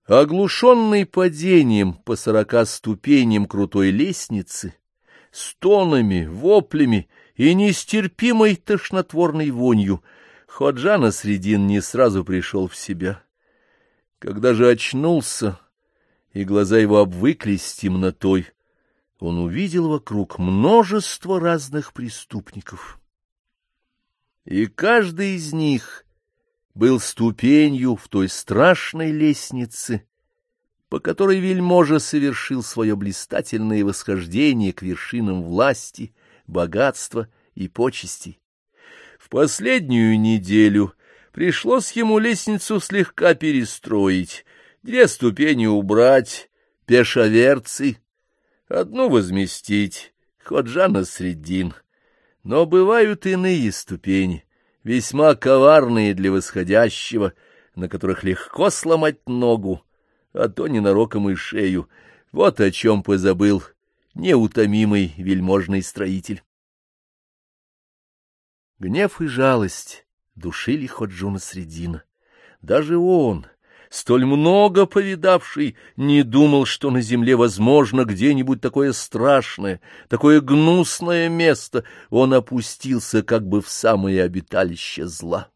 Оглушенный падением по 40 ступеням крутой лестницы, стонами, воплями и нестерпимой тошнотворной вонью, Ходжа Насреддин не сразу пришел в себя. Когда же очнулся, и глаза его обвыклись темнотой, он увидел вокруг множество разных преступников. И каждый из них был ступенью в той страшной лестнице, по которой вельможа совершил свое блистательное восхождение к вершинам власти, богатства и почестей. В последнюю неделю пришлось ему лестницу слегка перестроить, 2 ступени убрать, пешаверцы, 1 возместить, Ходжа Насреддин. Но бывают иные ступени, весьма коварные для восходящего, на которых легко сломать ногу, а то ненароком и шею. Вот о чем позабыл неутомимый вельможный строитель. Гнев и жалость душили Ходжу Насреддина. Даже он, столь много повидавший, не думал, что на земле возможно где-нибудь такое страшное, такое гнусное место. Он опустился как бы в самое обиталище зла.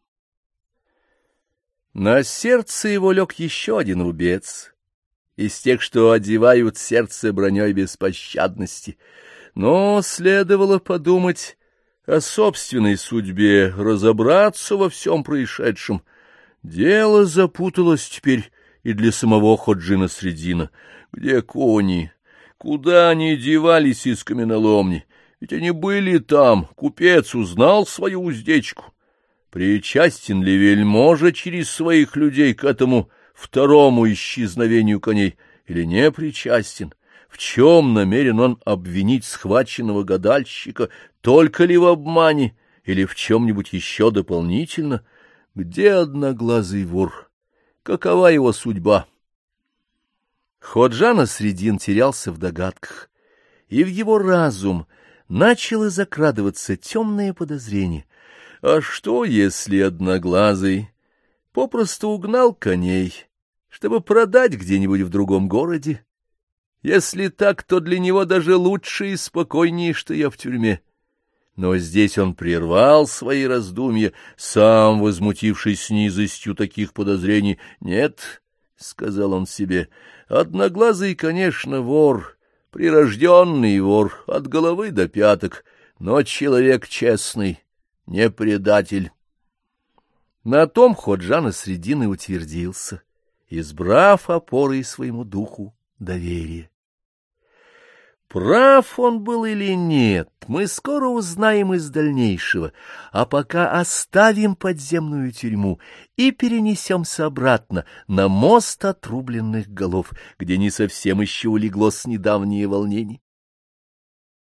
На сердце его лег еще один рубец, из тех, что одевают сердце броней беспощадности. Но следовало подумать о собственной судьбе, разобраться во всем происшедшем. Дело запуталось теперь и для самого Ходжи Насреддина. Где кони? Куда они девались из каменоломни? Ведь они были там, купец узнал свою уздечку. Причастен ли вельможа через своих людей к этому второму исчезновению коней, или не причастен? В чем намерен он обвинить схваченного гадальщика, только ли в обмане, или в чем-нибудь еще дополнительно? Где одноглазый вор? Какова его судьба? Ходжа Насреддин терялся в догадках, и в его разум начало закрадываться темное подозрение. А что, если одноглазый попросту угнал коней, чтобы продать где-нибудь в другом городе? Если так, то для него даже лучше и спокойнее, что я в тюрьме. Но здесь он прервал свои раздумья, сам возмутившись низостью таких подозрений. «Нет», — сказал он себе, — «одноглазый, конечно, вор, прирожденный вор, от головы до пяток, но человек честный, не предатель». На том Ходжа Насреддин и утвердился, избрав опорой своему духу доверие. Прав он был или нет, мы скоро узнаем из дальнейшего, а пока оставим подземную тюрьму и перенесемся обратно на мост отрубленных голов, где не совсем еще улеглось недавнее волнение.